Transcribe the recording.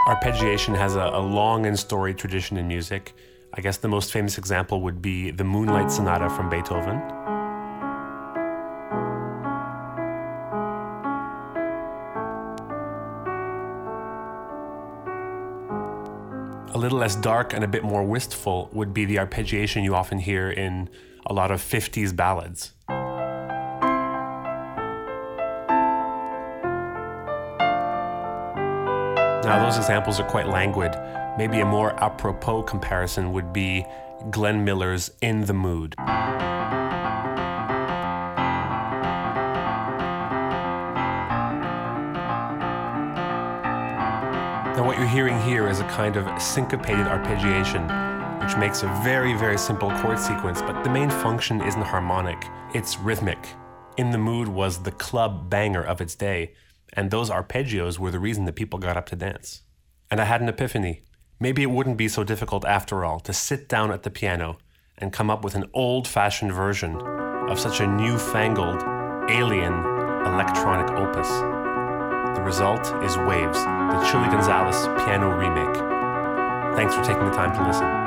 Arpeggiation has a long and storied tradition in music. I guess the most famous example would be the Moonlight Sonata from Beethoven. A little less dark and a bit more wistful would be the arpeggiation you often hear in a lot of 50s ballads. Now, those examples are quite languid. Maybe a more apropos comparison would be Glenn Miller's In the Mood. Now, what you're hearing here is a kind of syncopated arpeggiation, which makes a very, very simple chord sequence, but the main function isn't harmonic, it's rhythmic. In the Mood was the club banger of its day, and those arpeggios were the reason that people got up to dance. And I had an epiphany. Maybe it wouldn't be so difficult after all to sit down at the piano and come up with an old-fashioned version of such a newfangled, alien, electronic opus. The result is Waves, the Chili Gonzalez piano remake. Thanks for taking the time to listen.